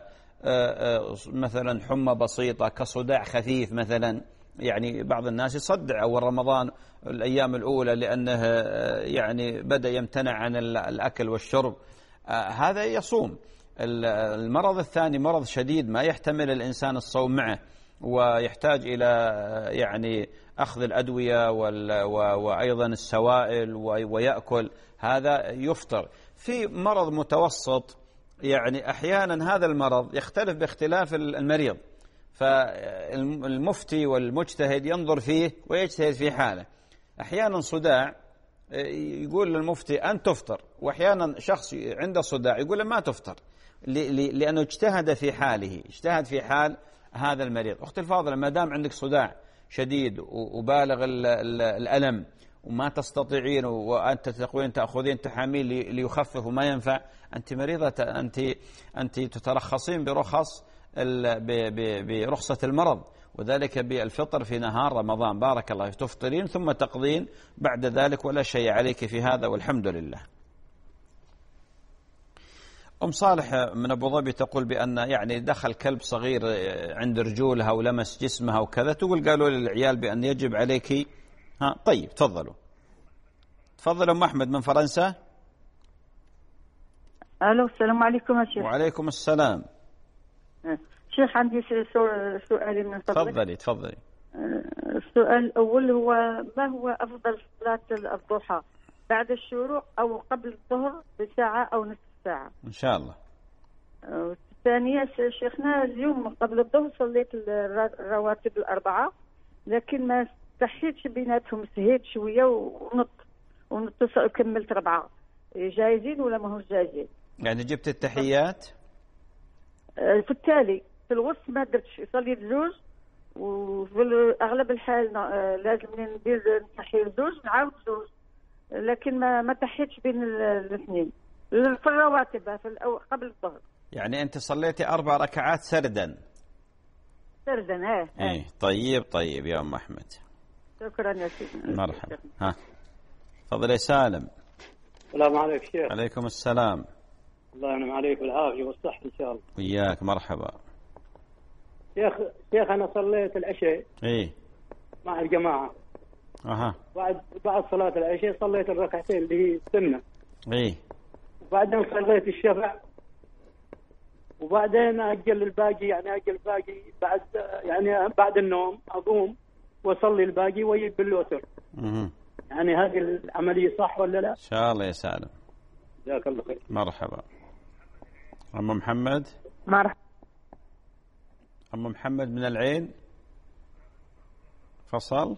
مثلا حمى بسيطة، كصداع خفيف مثلا. يعني بعض الناس يصدع أول رمضان الأيام الأولى لأنه يعني بدأ يمتنع عن الأكل والشرب، هذا يصوم. المرض الثاني مرض شديد ما يحتمل الإنسان الصوم معه، ويحتاج إلى يعني أخذ الأدوية وأيضا السوائل ويأكل، هذا يفطر. في مرض متوسط يعني أحيانا هذا المرض يختلف باختلاف المريض، فالمفتي والمجتهد ينظر فيه ويجتهد في حاله. أحيانا صداع يقول للمفتي أن تفطر، وأحيانا شخص عنده صداع يقول له ما تفطر، لأنه اجتهد في حاله، اجتهد في حال هذا المريض. أختي الفاضلة، ما دام عندك صداع شديد وبالغ الألم وما تستطيعين، وأنت تقولين تأخذين تحاميل ليخفف وما ينفع، أنت مريضة، أنت تترخصين برخصة المرض، وذلك بالفطر في نهار رمضان. بارك الله فيك، تفطرين ثم تقضين بعد ذلك، ولا شيء عليك في هذا والحمد لله. أم صالح من أبو ظبي تقول بأن يعني دخل كلب صغير عند رجولها ولمس جسمها وكذا، تقول قالوا للعيال بأن يجب عليك. طيب تفضلوا أم أحمد من فرنسا. ألو، السلام عليكم يا شيخ. وعليكم السلام. شيخ عندي سؤالي من فضلك. تفضلي. السؤال الأول هو ما هو أفضل صلاة الضحى، بعد الشروق أو قبل الظهر بساعة أو نصف ساعة؟ إن شاء الله. الثانية شيخنا، اليوم قبل الظهر صليت الرواتب الأربعة، لكن ما استحيتش بيناتهم، سهيت شوية ونط كملت 4. جايزين ولا ما هو جايزين؟ يعني جبت التحيات؟ في التالي في الوسط ما درتش، صليت 2، وفي أغلب الحال لازم ندير نتحي 2 نعاود 2، لكن ما تحيتش بين الاثنين في الرواتب قبل الظهر. يعني أنت صليتي 4 ركعات سردا؟ سردا. إيه. طيب يا أم أحمد. شكرا يا سيدنا. مرحبا. تفضل يا سالم. السلام عليكم شيخ. عليكم السلام. الله ينعم عليك بالعافية والصحة إن شاء الله. وياك، مرحبا. شيخ أنا صليت العشاء مع الجماعة. بعد صلاة العشاء صليت الركعتين اللي هي السنة. وبعدين صليت الشفع، وبعدين أجل الباقي بعد النوم أقوم وأصلي الباقي ويجب بالوتر. يعني هذه العملية صح ولا لا؟ إن شاء الله يا سالم. جزاك الله خير. مرحبا. أم محمد. مرحبا. أم محمد من العين. فصل.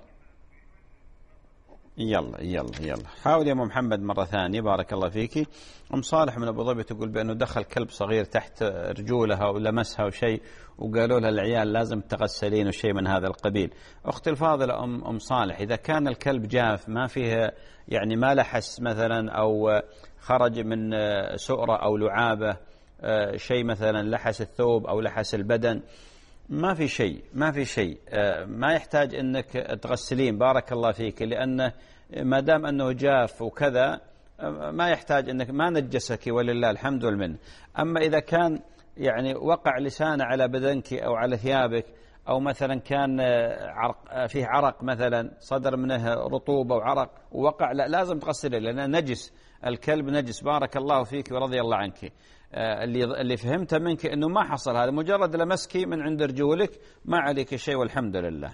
يلا حاول يا أم محمد مرة ثانية. بارك الله فيك. أم صالح من أبو ظبي تقول بأنه دخل كلب صغير تحت رجولها ولمسها وشيء، وقالوا لها العيال لازم تغسلين وشيء من هذا القبيل. أختي الفاضلة أم صالح، إذا كان الكلب جاف ما فيه يعني ما لحس مثلا أو خرج من سؤرة أو لعابة شيء، مثلا لحس الثوب أو لحس البدن، ما في شيء ما يحتاج أنك تغسلين. بارك الله فيك، لأنه ما دام أنه جاف وكذا ما يحتاج أنك ما نجسك ولله الحمد والمنه. أما إذا كان يعني وقع لسانه على بدنك أو على ثيابك، أو مثلا كان فيه عرق مثلا صدر منه رطوبة وعرق ووقع، لا لازم تغسله لأنه نجس، الكلب نجس. بارك الله فيك ورضي الله عنك. اللي فهمته منك أنه ما حصل هذا، مجرد لمسكي من عند رجولك ما عليك شيء والحمد لله.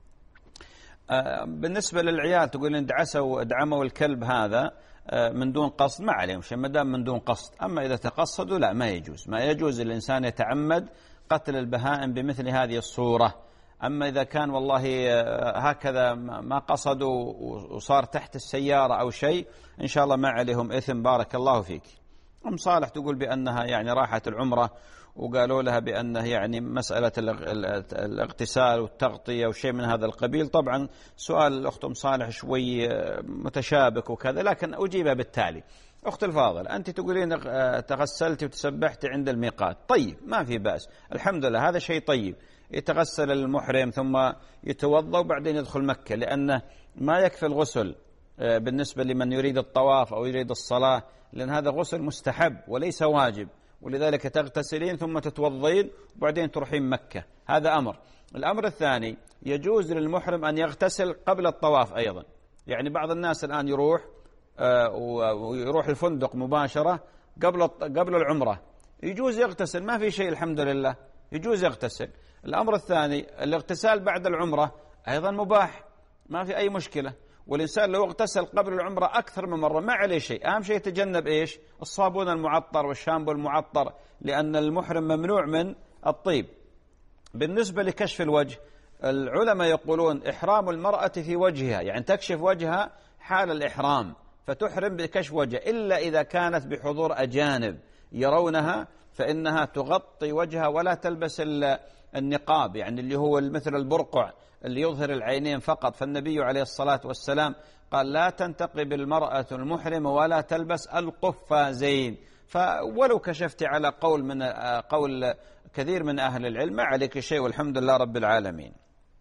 بالنسبة للعيال تقول إن دعموا الكلب هذا من دون قصد، ما عليهم شيء ما دام من دون قصد. أما إذا تقصدوا لا، ما يجوز الإنسان يتعمد قتل البهائم بمثل هذه الصورة. أما إذا كان والله هكذا ما قصدوا وصار تحت السيارة أو شيء، إن شاء الله ما عليهم إثم. بارك الله فيك. أم صالح تقول بأنها يعني راحت العمرة وقالوا لها بأنه يعني مسألة الاغتسال والتغطية وشيء من هذا القبيل. طبعا سؤال الأخت أم صالح شوي متشابك وكذا، لكن أجيبها بالتالي. أخت الفاضل، أنت تقولين تغسلتي وتسبحتي عند الميقات، طيب ما في بأس، الحمد لله، هذا شيء طيب. يتغسل المحرم ثم يتوضأ وبعدين يدخل مكة، لأنه ما يكفي الغسل بالنسبة لمن يريد الطواف أو يريد الصلاة، لأن هذا غسل مستحب وليس واجب، ولذلك تغتسلين ثم تتوضين وبعدين تروحين مكة. هذا أمر. الأمر الثاني، يجوز للمحرم أن يغتسل قبل الطواف أيضا. يعني بعض الناس الآن يروح الفندق مباشرة قبل العمرة يجوز يغتسل، ما في شيء الحمد لله، يجوز يغتسل. الأمر الثاني الاغتسال بعد العمرة أيضا مباح، ما في أي مشكلة. والإنسان لو اغتسل قبل العمرة أكثر من مرة ما عليه شيء. أهم شيء يتجنب إيش؟ الصابون المعطر والشامبو المعطر، لأن المحرم ممنوع من الطيب. بالنسبة لكشف الوجه، العلماء يقولون إحرام المرأة في وجهها، يعني تكشف وجهها حال الإحرام، فتحرم بكشف وجه، إلا إذا كانت بحضور أجانب يرونها فإنها تغطي وجهها ولا تلبس النقاب، يعني اللي هو مثل البرقع اللي يظهر العينين فقط. فالنبي عليه الصلاة والسلام قال لا تنتقب المرأة المحرمة ولا تلبس القفازين. فولو كشفت على قول كثير من أهل العلم ما عليك شيء، والحمد لله رب العالمين.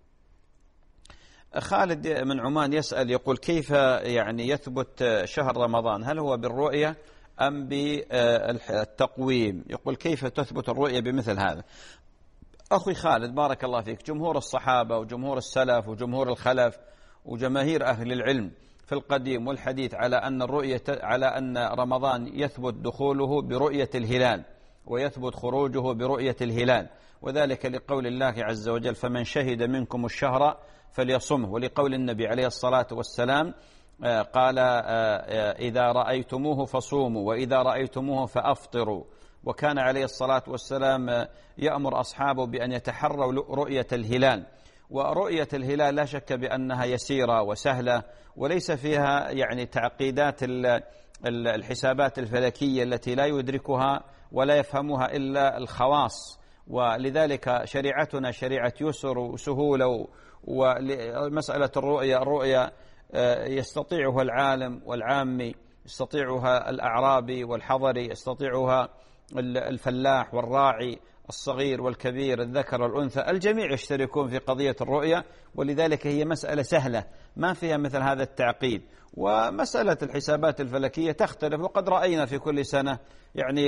خالد من عمان يسأل يقول كيف يعني يثبت شهر رمضان؟ هل هو بالرؤية أم بالتقويم؟ يقول كيف تثبت الرؤية بمثل هذا؟ أخي خالد بارك الله فيك، جمهور الصحابة وجمهور السلف وجمهور الخلف وجماهير أهل العلم في القديم والحديث على أن رمضان يثبت دخوله برؤية الهلال ويثبت خروجه برؤية الهلال، وذلك لقول الله عز وجل فمن شهد منكم الشهر فليصمه، ولقول النبي عليه الصلاة والسلام قال إذا رأيتموه فصوموا وإذا رأيتموه فأفطروا. وكان عليه الصلاة والسلام يأمر أصحابه بأن يتحروا رؤية الهلال. ورؤية الهلال لا شك بأنها يسيرة وسهلة وليس فيها يعني تعقيدات الحسابات الفلكية التي لا يدركها ولا يفهمها إلا الخواص، ولذلك شريعتنا شريعة يسر وسهولة. ومسألة الرؤية يستطيعها العالم والعامي، يستطيعها الأعرابي والحضري، يستطيعها الفلاح والراعي، الصغير والكبير، الذكر والأنثى، الجميع يشتركون في قضية الرؤية، ولذلك هي مسألة سهلة ما فيها مثل هذا التعقيد. ومسألة الحسابات الفلكية تختلف، وقد رأينا في كل سنة يعني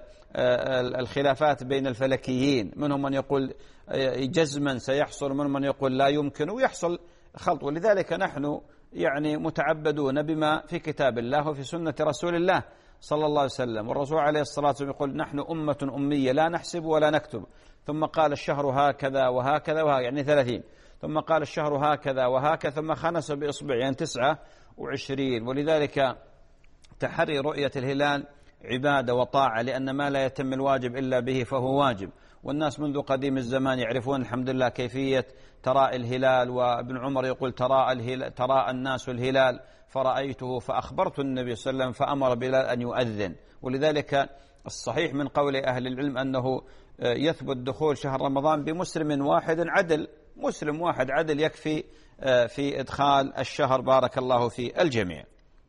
الخلافات بين الفلكيين، منهم من يقول جزما سيحصل، منهم من يقول لا يمكن، ويحصل خلط. ولذلك نحن يعني متعبدون بما في كتاب الله وفي سنة رسول الله صلى الله عليه وسلم. والرسول عليه الصلاة والسلام يقول نحن أمة أمية لا نحسب ولا نكتب. ثم قال الشهر هكذا وهكذا وهكذا، يعني 30. ثم قال الشهر هكذا وهكذا، ثم خنس بإصبع، يعني 29. ولذلك تحري رؤية الهلال عبادة وطاعة، لأن ما لا يتم الواجب إلا به فهو واجب. والناس منذ قديم الزمان يعرفون الحمد لله كيفية تراء الهلال. وابن عمر يقول تراءى الناس الهلال فرأيته فأخبرت النبي صلى الله عليه وسلم فأمر بلال أن يؤذن. ولذلك الصحيح من قول أهل العلم أنه يثبت دخول شهر رمضان بمسلم واحد عدل، مسلم واحد عدل يكفي في إدخال الشهر. بارك الله في الجميع.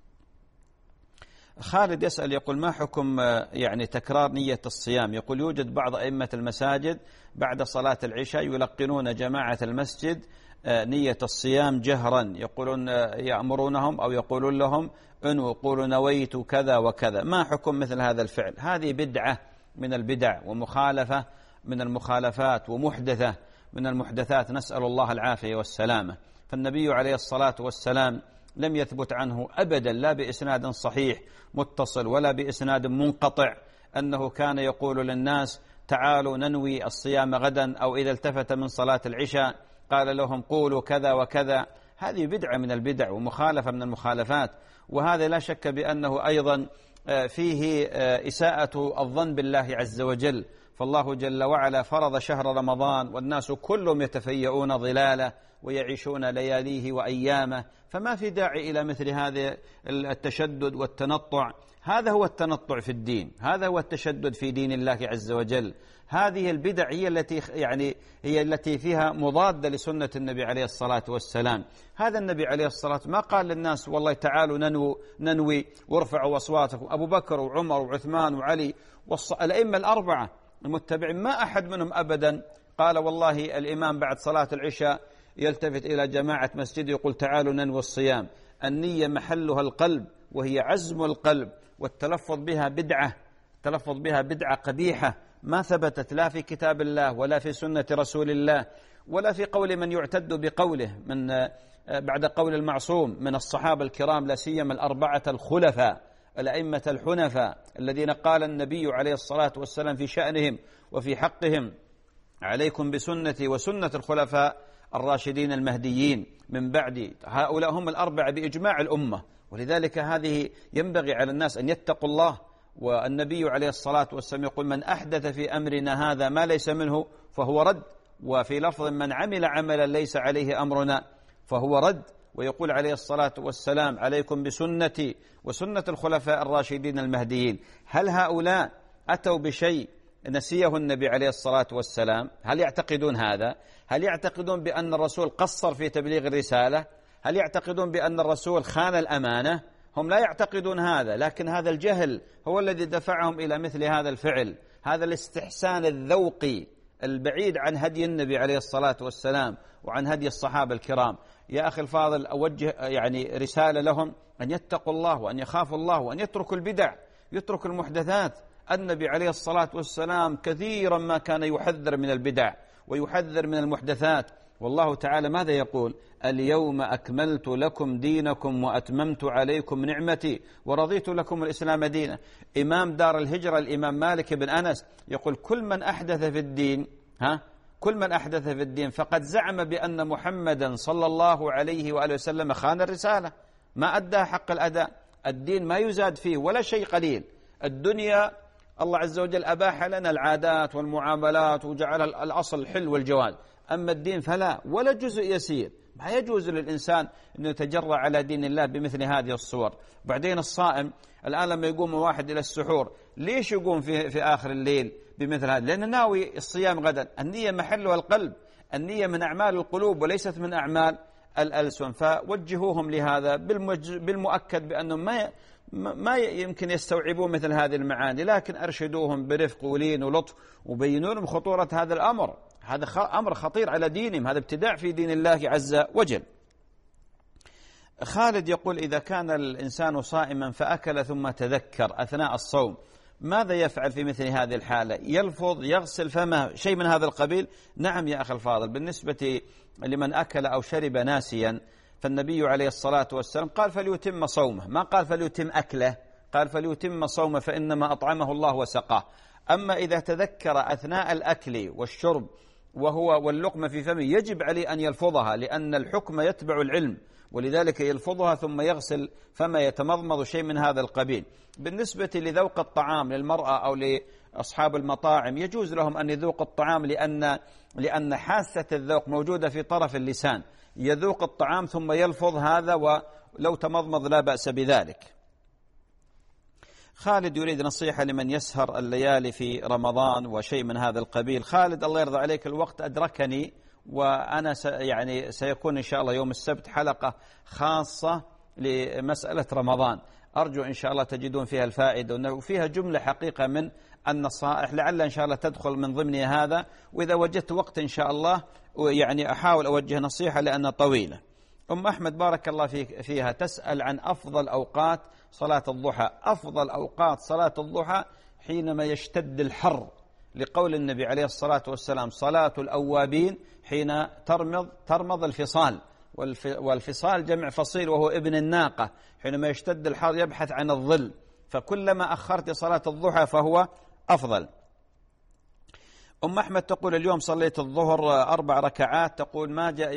خالد يسأل يقول ما حكم يعني تكرار نية الصيام؟ يقول يوجد بعض أئمة المساجد بعد صلاة العشاء يلقنون جماعة المسجد نية الصيام جهرا، يقولون يأمرونهم أو يقولون لهم أنوا قولوا نويت كذا وكذا. ما حكم مثل هذا الفعل؟ هذه بدعة من البدع ومخالفة من المخالفات ومحدثة من المحدثات، نسأل الله العافية والسلامة. فالنبي عليه الصلاة والسلام لم يثبت عنه أبدا لا بإسناد صحيح متصل ولا بإسناد منقطع أنه كان يقول للناس تعالوا ننوي الصيام غدا، أو إذا التفت من صلاة العشاء قال لهم قولوا كذا وكذا. هذه بدعة من البدع ومخالفة من المخالفات، وهذا لا شك بأنه أيضا فيه إساءة الظن بالله عز وجل. فالله جل وعلا فرض شهر رمضان والناس كلهم يتفيئون ظلاله ويعيشون لياليه وأيامه، فما في داعي إلى مثل هذا التشدد والتنطع. هذا هو التنطع في الدين، هذا هو التشدد في دين الله عز وجل. هذه البدع هي التي فيها مضادة لسنة النبي عليه الصلاة والسلام. هذا النبي عليه الصلاة والسلام ما قال للناس والله تعالوا ننوي وارفعوا أصواتكم. أبو بكر وعمر وعثمان وعلي والأئمة الأربعة المتبعين ما أحد منهم أبدا قال والله الإمام بعد صلاة العشاء يلتفت إلى جماعة مسجد يقول تعالوا ننوي الصيام. النية محلها القلب وهي عزم القلب، والتلفظ بها بدعة، التلفظ بها بدعة قبيحة ما ثبتت لا في كتاب الله ولا في سنة رسول الله ولا في قول من يعتد بقوله من بعد قول المعصوم من الصحابة الكرام، لا سيما الأربعة الخلفاء الأئمة الحنفاء الذين قال النبي عليه الصلاة والسلام في شأنهم وفي حقهم: عليكم بسنتي وسنة الخلفاء الراشدين المهديين من بعدي. هؤلاء هم الأربعة بإجماع الأمة، ولذلك هذه ينبغي على الناس أن يتقوا الله. والنبي عليه الصلاة والسلام يقول: من أحدث في أمرنا هذا ما ليس منه فهو رد، وفي لفظ: من عمل عملا ليس عليه أمرنا فهو رد. ويقول عليه الصلاة والسلام: عليكم بسنتي وسنة الخلفاء الراشدين المهديين. هل هؤلاء أتوا بشيء نسيه النبي عليه الصلاة والسلام؟ هل يعتقدون هذا؟ هل يعتقدون بأن الرسول قصر في تبليغ الرسالة؟ هل يعتقدون بأن الرسول خان الأمانة؟ هم لا يعتقدون هذا، لكن هذا الجهل هو الذي دفعهم إلى مثل هذا الفعل، هذا الاستحسان الذوقي البعيد عن هدي النبي عليه الصلاة والسلام وعن هدي الصحابة الكرام. يا أخي الفاضل، أوجه رسالة لهم أن يتقوا الله وأن يخافوا الله وأن يتركوا البدع، يتركوا المحدثات. النبي عليه الصلاة والسلام كثيرا ما كان يحذر من البدع ويحذر من المحدثات. والله تعالى ماذا يقول؟ اليوم أكملت لكم دينكم وأتممت عليكم نعمتي ورضيت لكم الإسلام دينا. إمام دار الهجرة الإمام مالك بن أنس يقول: كل من أحدث في الدين فقد زعم بأن محمدا صلى الله عليه وآله وسلم خان الرسالة، ما أدى حق الأداء. الدين ما يزاد فيه ولا شيء قليل. الدنيا الله عز وجل أباح لنا العادات والمعاملات وجعل الأصل الحل والجواز، أما الدين فلا، ولا جزء يسير. ما يجوز للإنسان أنه يتجرأ على دين الله بمثل هذه الصور. بعدين الصائم الآن لما يقوم واحد إلى السحور، ليش يقوم في آخر الليل بمثل هذا؟ لأنه ناوي الصيام غدا. النية محلها القلب، النية من أعمال القلوب وليست من أعمال الألسن. فوجهوهم لهذا بالمؤكد بأنهم ما يمكن يستوعبون مثل هذه المعاني، لكن أرشدوهم برفق ولين ولطف وبينوا لهم خطورة هذا الأمر. هذا أمر خطير على دينهم، هذا ابتداع في دين الله عز وجل. خالد يقول: إذا كان الإنسان صائما فأكل ثم تذكر أثناء الصوم، ماذا يفعل في مثل هذه الحالة؟ يلفظ، يغسل فمه، شيء من هذا القبيل؟ نعم يا أخي الفاضل، بالنسبة لمن أكل أو شرب ناسيا فالنبي عليه الصلاة والسلام قال: فليتم صومه، ما قال فليتم أكله، قال فليتم صومه فإنما أطعمه الله وسقاه. أما إذا تذكر أثناء الأكل والشرب واللقمة في فمه، يجب عليه أن يلفظها، لأن الحكم يتبع العلم، ولذلك يلفظها ثم يغسل فما يتمضمض، شيء من هذا القبيل. بالنسبة لذوق الطعام للمرأة أو لأصحاب المطاعم، يجوز لهم أن يذوقوا الطعام لأن حاسة الذوق موجودة في طرف اللسان، يذوق الطعام ثم يلفظ هذا، ولو تمضمض لا بأس بذلك. خالد يريد نصيحة لمن يسهر الليالي في رمضان وشيء من هذا القبيل. خالد الله يرضى عليك، الوقت أدركني، وأنا سيكون إن شاء الله يوم السبت حلقة خاصة لمسألة رمضان، أرجو إن شاء الله تجدون فيها الفائدة، وفيها جملة حقيقة من النصائح، لعل إن شاء الله تدخل من ضمن هذا. وإذا وجدت وقت إن شاء الله أحاول أوجه نصيحة لأنها طويلة. أم أحمد بارك الله فيها تسأل عن أفضل أوقات صلاة الضحى. أفضل أوقات صلاة الضحى حينما يشتد الحر، لقول النبي عليه الصلاة والسلام: صلاة الأوابين حين ترمض الفصال، والفصال جمع فصيل وهو ابن الناقة. حينما يشتد الحر يبحث عن الظل، فكلما أخرت صلاة الضحى فهو أفضل. أم أحمد تقول: اليوم صليت الظهر 4 ركعات، تقول ما جاء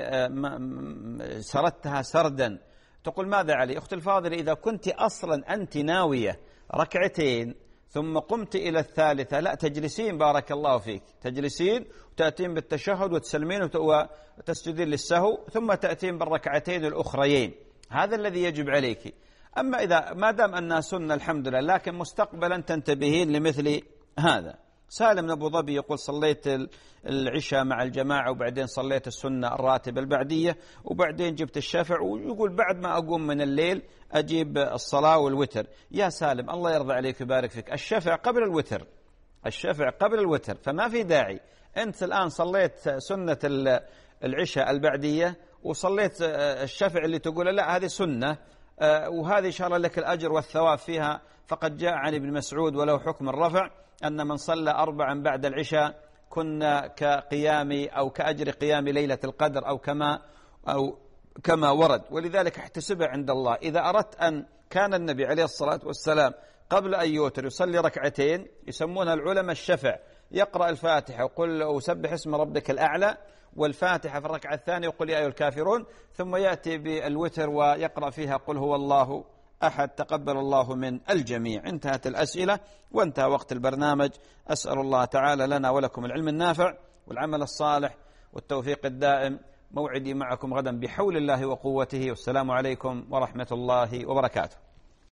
سردتها سردا، تقول ماذا علي؟ أختي الفاضلة، إذا كنت أصلا أنت ناوية ركعتين ثم قمت إلى الثالثة، لا تجلسين بارك الله فيك، تجلسين وتأتين بالتشهد وتسلمين وتسجدين للسهو، ثم تأتين بالركعتين الأخريين، هذا الذي يجب عليك. أما إذا ما دام أنها سنة الحمد لله، لكن مستقبلا تنتبهين لمثل هذا. سالم بن أبو ظبي يقول: صليت العشاء مع الجماعة وبعدين صليت السنة الراتبة البعدية وبعدين جبت الشفع، ويقول بعد ما أقوم من الليل أجيب الصلاة والوتر. يا سالم الله يرضى عليك ويبارك فيك، الشفع قبل الوتر، الشفع قبل الوتر، فما في داعي. أنت الآن صليت سنة العشاء البعدية وصليت الشفع اللي تقول لا هذه سنة، وهذه إن شاء الله لك الأجر والثواب فيها. فقد جاء عن ابن مسعود وله حكم الرفع أن من صلى 4 بعد العشاء كنا كقيام أو كأجر قيام ليلة القدر أو كما ورد، ولذلك احتسبها عند الله. إذا أردت أن كان النبي عليه الصلاة والسلام قبل أن يوتر يصلي ركعتين يسمونها العلماء الشفع، يقرأ الفاتحة وقل وسبح اسم ربك الأعلى، والفاتحة في الركعة الثانية يقول يا أيها الكافرون، ثم يأتي بالوتر ويقرأ فيها قل هو الله أحد تقبل الله من الجميع. انتهت الأسئلة وانتهى وقت البرنامج. أسأل الله تعالى لنا ولكم العلم النافع والعمل الصالح والتوفيق الدائم. موعدي معكم غدا بحول الله وقوته، والسلام عليكم ورحمة الله وبركاته.